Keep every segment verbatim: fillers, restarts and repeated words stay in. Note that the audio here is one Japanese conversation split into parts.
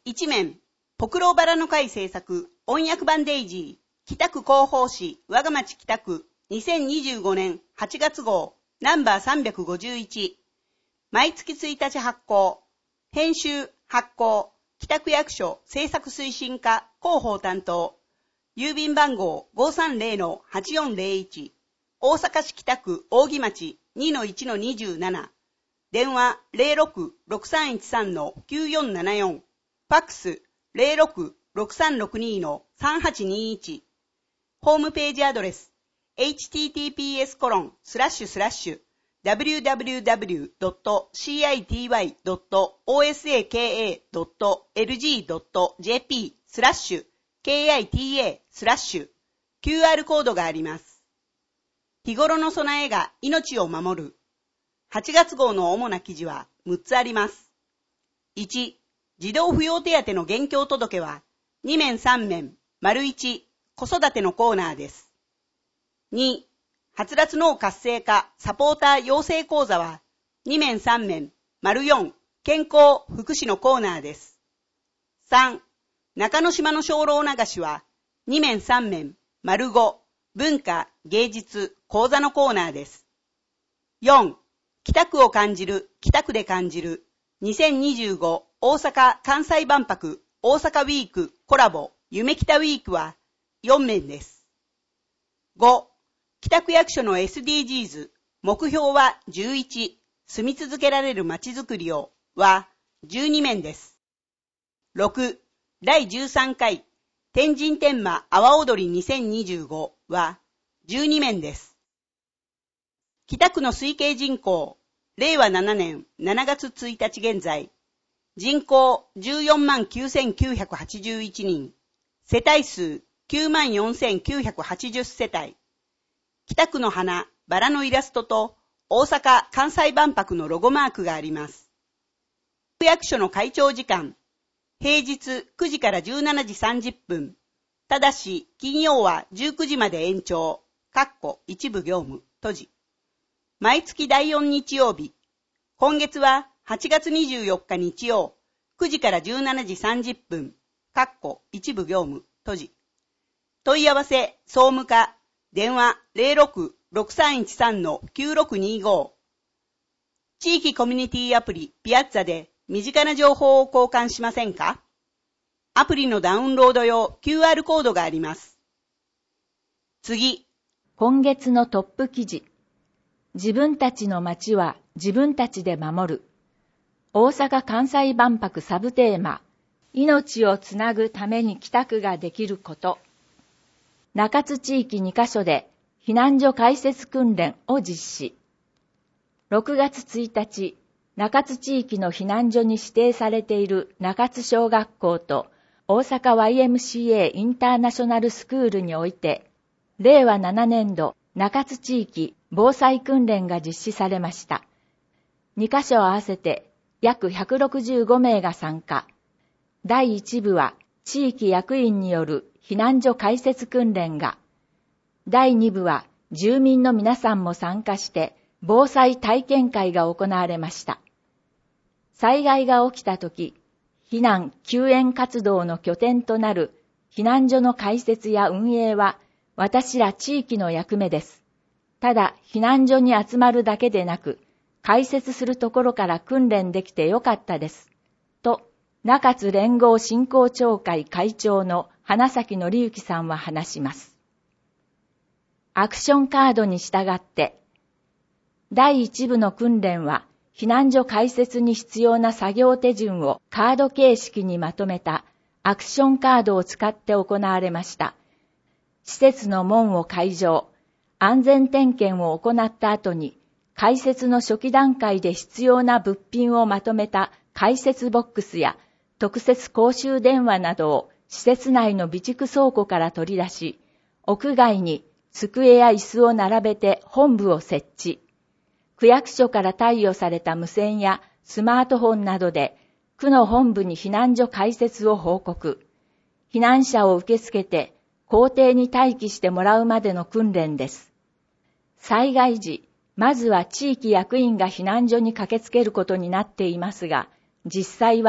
一面、ポクロバラの会制作、音訳版デイジー、北区広報誌、我が町北区、にせんにじゅうごねんはちがつ号、ナンバーさんびゃくごじゅういち。毎月ついたち発行。編集、発行、北区役所制作推進課広報担当。郵便番号 ごーさんぜろのはちよんぜろいち。大阪市北区扇町 にのいちのにじゅうなな。電話 ゼロろくろくさんいちさんのきゅうよんななよん。ファックス ゼロろくろくさんろくにのさんはちにいち。ホームページアドレス エイチティーティーピーエスコロンスラッシュスラッシュダブリューダブリューダブリュードットシーアイティーワイドットオーエスエーケーエードットエルジードットジェーピースラッシュ ケーアイティーエー スラッシュ キューアール コードがあります。日頃の備えが命を守る。はちがつ号の主な記事はむっつあります。いち、児童扶養手当の現況届はに面さん面、丸いち、子育てのコーナーです。に、はつらつ脳活性化サポーター養成講座はに面さん面、丸よん、健康福祉のコーナーです。さん、中之島の精霊流しはに面さん面、丸ご、文化芸術講座のコーナーです。よん、北区を感じる北区で感じるにせんにじゅうご大阪・関西万博大阪ウィークコラボ夢北ウィークはよん面です。ご、北区役所の エスディージーズ 目標はじゅういち住み続けられるまちづくりをはじゅうに面です。ろく、だいじゅうさん回天神天満阿波踊りにせんにじゅうごはじゅうに面です。北区の推計人口れいわななねんしちがつついたち現在人口じゅうよんまんきゅうせんきゅうひゃくはちじゅういちにん世帯数きゅうまんよんせんきゅうひゃくはちじゅう世帯北区の花、バラのイラストと大阪・関西万博のロゴマークがあります。区役所の開庁時間、平日くじからじゅうしちじさんじゅっぷん、ただし金曜はじゅうくじまで延長、かっこ一部業務、閉じ。毎月だいよん日曜日、今月ははちがつにじゅうよっか日曜、くじからじゅうしちじさんじゅっぷん、かっこ一部業務、閉じ。問い合わせ、総務課、電話 ゼロろくろくさんいちさんのきゅうろくにご。地域コミュニティアプリピアッツァで身近な情報を交換しませんか？アプリのダウンロード用 キューアール コードがあります。次。 今月のトップ記事。自分たちの街は自分たちで守る。大阪・関西万博サブテーマ。命をつなぐために帰宅ができること。中津地域にカ所で避難所開設訓練を実施。ろくがつついたち、中津地域の避難所に指定されている中津小学校と大阪 ワイエムシーエー インターナショナルスクールにおいて、れいわななねんど中津地域防災訓練が実施されました。にカ所合わせて約ひゃくろくじゅうご名が参加。だいいち部は地域役員による避難所開設訓練が、だいに部は住民の皆さんも参加して防災体験会が行われました。災害が起きたとき、避難・救援活動の拠点となる避難所の開設や運営は私ら地域の役目です。ただ避難所に集まるだけでなく、開設するところから訓練できてよかったです。と、中津連合振興協会会長の花咲則之さんは話します。アクションカードに従って、だいいち部の訓練は避難所開設に必要な作業手順をカード形式にまとめたアクションカードを使って行われました。施設の門を開錠、安全点検を行った後に、開設の初期段階で必要な物品をまとめた開設ボックスや特設公衆電話などを施設内の備蓄倉庫から取り出し、屋外に机や椅子を並べて本部を設置。区役所から貸与された無線やスマートフォンなどで区の本部に避難所開設を報告。避難者を受け付けて校庭に待機してもらうまでの訓練です。災害時、まずは地域役員が避難所に駆けつけることになっていますが、実際は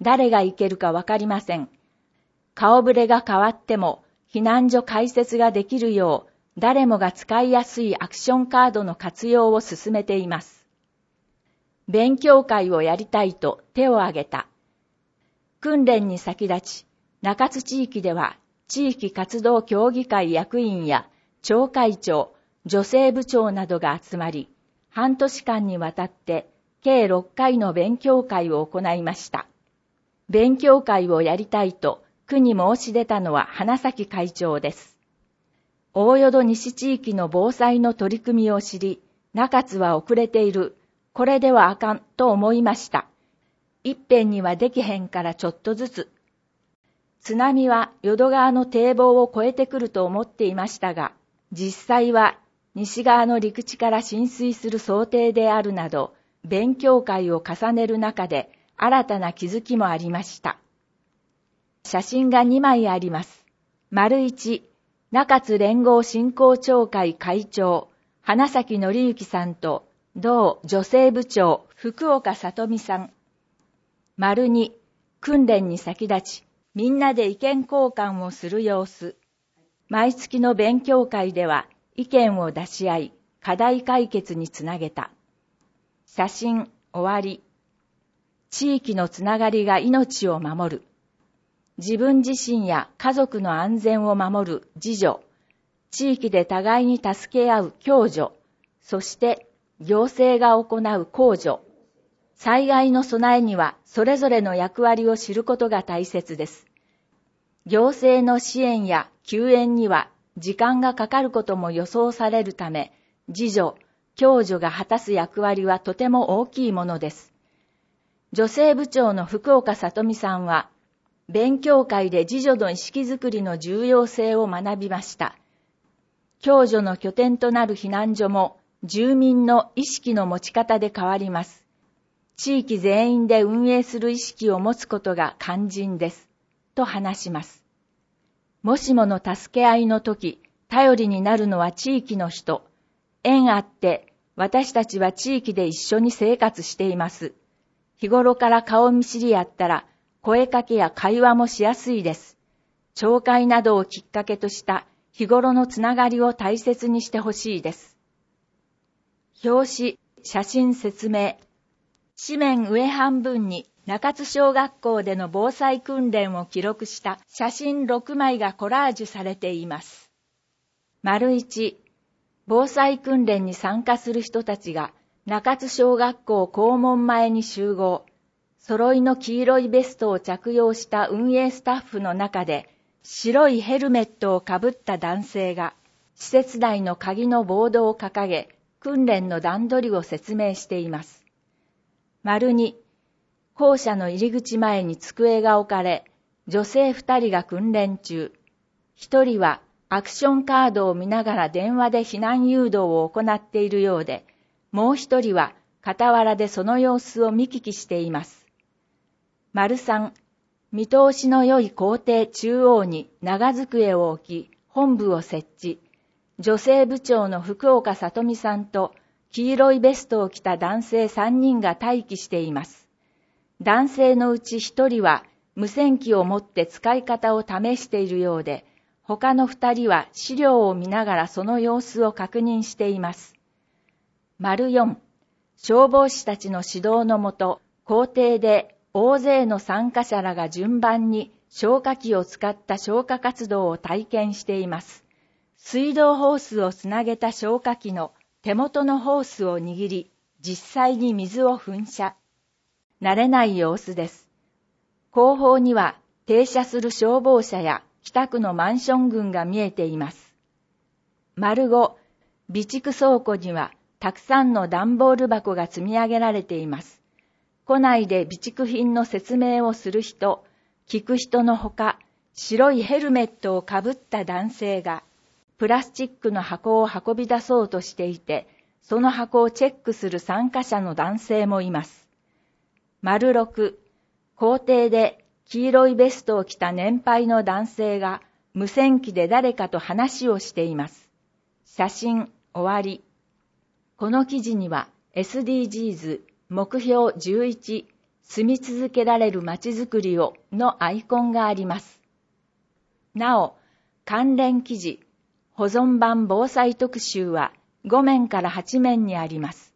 誰が行けるかわかりません。顔ぶれが変わっても避難所開設ができるよう誰もが使いやすいアクションカードの活用を進めています。勉強会をやりたいと手を挙げた。訓練に先立ち、中津地域では地域活動協議会役員や町会長、女性部長などが集まり、半年間にわたって計ろっかいの勉強会を行いました。勉強会をやりたいと区に申し出たのは花咲会長です。大淀西地域の防災の取り組みを知り、中津は遅れている、これではあかんと思いました。いっぺんにはできへんからちょっとずつ。津波は淀川の堤防を越えてくると思っていましたが、実際は西側の陸地から浸水する想定であるなど、勉強会を重ねる中で新たな気づきもありました。写真がにまいあります。丸いち、中津連合振興協会会長、花咲則之さんと、同女性部長、福岡里美さん。丸に、訓練に先立ち、みんなで意見交換をする様子。毎月の勉強会では、意見を出し合い、課題解決につなげた。写真、終わり。地域のつながりが命を守る。自分自身や家族の安全を守る自助。地域で互いに助け合う共助。そして行政が行う公助。災害の備えにはそれぞれの役割を知ることが大切です。行政の支援や救援には時間がかかることも予想されるため、自助、共助が果たす役割はとても大きいものです。女性部長の福岡里美さんは、勉強会で自助の意識づくりの重要性を学びました。共助の拠点となる避難所も住民の意識の持ち方で変わります。地域全員で運営する意識を持つことが肝心です。と話します。もしもの助け合いの時、頼りになるのは地域の人。縁あって私たちは地域で一緒に生活しています。日頃から顔見知り合ったら声かけや会話もしやすいです。町会などをきっかけとした日頃のつながりを大切にしてほしいです。表紙、写真説明。紙面上半分に中津小学校での防災訓練を記録した写真ろくまいがコラージュされています。丸いち、防災訓練に参加する人たちが中津小学校校門前に集合。揃いの黄色いベストを着用した運営スタッフの中で、白いヘルメットをかぶった男性が、施設内の鍵のボードを掲げ、訓練の段取りを説明しています。丸に、校舎の入り口前に机が置かれ、女性二人が訓練中。一人はアクションカードを見ながら電話で避難誘導を行っているようで、もう一人は傍らでその様子を見聞きしています。丸三、見通しの良い校庭中央に長机を置き、本部を設置。女性部長の福岡里美さんと黄色いベストを着た男性さんにんが待機しています。男性のうちひとりは無線機を持って使い方を試しているようで、他のふたりは資料を見ながらその様子を確認しています。丸四、消防士たちの指導のもと、校庭で大勢の参加者らが順番に消火器を使った消火活動を体験しています。水道ホースをつなげた消火器の手元のホースを握り、実際に水を噴射。慣れない様子です。後方には停車する消防車や北区のマンション群が見えています。丸ご、備蓄倉庫にはたくさんの段ボール箱が積み上げられています。庫内で備蓄品の説明をする人、聞く人のほか、白いヘルメットをかぶった男性が、プラスチックの箱を運び出そうとしていて、その箱をチェックする参加者の男性もいます。丸ろく、校庭で黄色いベストを着た年配の男性が、無線機で誰かと話をしています。写真、終わり。この記事には エスディージーズ、目標じゅういち、 住み続けられるまちづくりをのアイコンがあります。なお、関連記事、保存版防災特集はごめんからはちめんにあります。